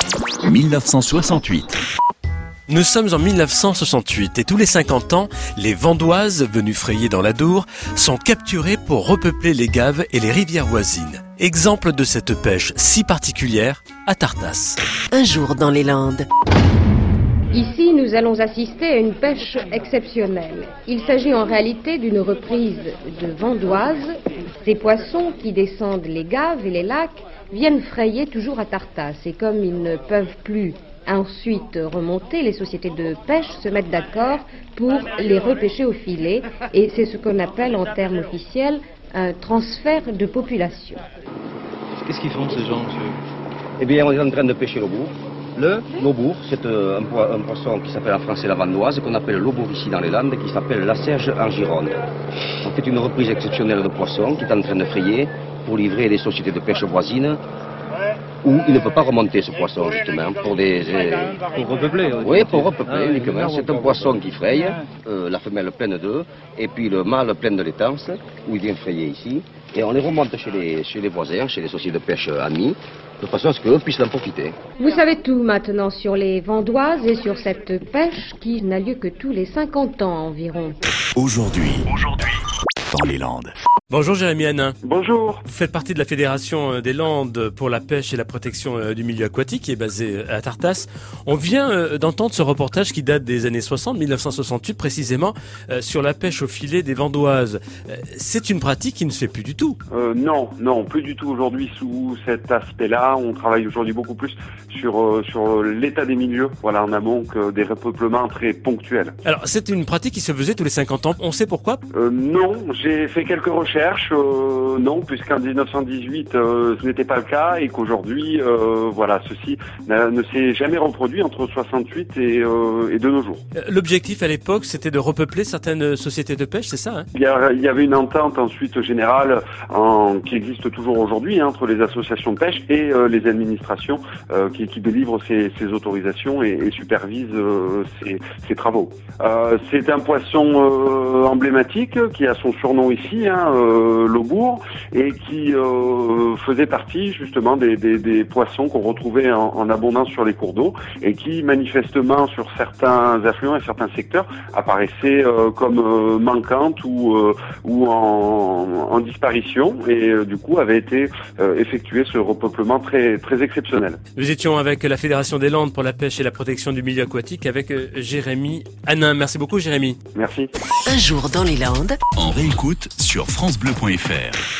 1968. Nous sommes en 1968 et tous les 50 ans, les Vendoises, venues frayer dans l'Adour, sont capturées pour repeupler les gaves et les rivières voisines. Exemple de cette pêche si particulière à Tartas. Un jour dans les Landes. Ici, nous allons assister à une pêche exceptionnelle. Il s'agit en réalité d'une reprise de Vendoises. Ces poissons qui descendent les gaves et les lacs viennent frayer toujours à Tartas. Et comme ils ne peuvent plus ensuite remonter, les sociétés de pêche se mettent d'accord pour les repêcher au filet. Et c'est ce qu'on appelle en termes officiels un transfert de population. Qu'est-ce qu'ils font ces gens, monsieur? Eh bien, on est en train de pêcher le bourg. Le laubourg, c'est un poisson qui s'appelle en français la vandoise, qu'on appelle laubourg ici dans les Landes, qui s'appelle la serge en Gironde. On fait une reprise exceptionnelle de poisson qui est en train de frayer pour livrer les sociétés de pêche voisines où il ne peut pas remonter ce poisson, justement, pour repeupler. Oui, pour repeupler uniquement. C'est un poisson qui fraye, la femelle pleine d'œufs, et puis le mâle plein de laitance, où il vient frayer ici. Et on les remonte chez les voisins, chez les sociétés de pêche amis, de façon à ce qu'eux puissent en profiter. Vous savez tout maintenant sur les Vendoises et sur cette pêche qui n'a lieu que tous les 50 ans environ. Aujourd'hui, dans les Landes. Bonjour Jérémy Hanin. Bonjour. Vous faites partie de la Fédération des Landes pour la pêche et la protection du milieu aquatique qui est basée à Tartas. On vient d'entendre ce reportage qui date des années 60, 1968 précisément, sur la pêche au filet des Vendoises. C'est une pratique qui ne se fait plus du tout. Non, plus du tout aujourd'hui sous cet aspect-là. On travaille aujourd'hui beaucoup plus sur l'état des milieux, voilà, en amont, que des repeuplements très ponctuels. Alors c'est une pratique qui se faisait tous les 50 ans. On sait pourquoi? Non, j'ai fait quelques recherches. Non, puisqu'en 1918 ce n'était pas le cas et qu'aujourd'hui ceci ne s'est jamais reproduit entre 68 et de nos jours. L'objectif à l'époque c'était de repeupler certaines sociétés de pêche, c'est ça, hein? Il y avait une entente ensuite générale qui existe toujours aujourd'hui entre les associations de pêche et les administrations qui délivrent ces autorisations et supervisent ces travaux. C'est un poisson emblématique qui a son surnom ici, laubourg, et qui faisait partie justement des poissons qu'on retrouvait en abondance sur les cours d'eau et qui manifestement sur certains affluents et certains secteurs apparaissaient comme manquantes ou en disparition et du coup avait été effectué ce repeuplement très, très exceptionnel. Nous étions avec la Fédération des Landes pour la pêche et la protection du milieu aquatique avec Jérémy Hanin. Merci beaucoup Jérémy. Merci. Un jour dans les Landes. En réécoute sur francebleu.fr.